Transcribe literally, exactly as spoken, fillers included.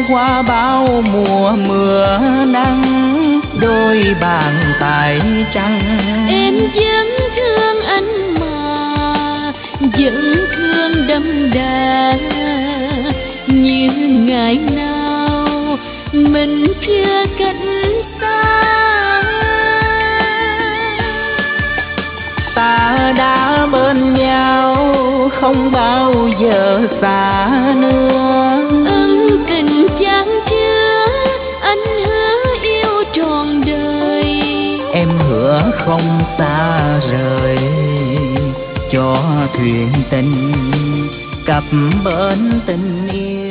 qua bao mùa mưa nắng, đôi bàn tay trắng. Em vẫn thương anh mà, vẫn thương đậm đà, như ngày nào mình chưa cách xa. Ta đã bên nhau không bao giờ xa nữa. Ân tình chan chứa, anh hứa yêu trọn đời. Em hứa không xa rời, cho thuyền tình cập bến tình yêu.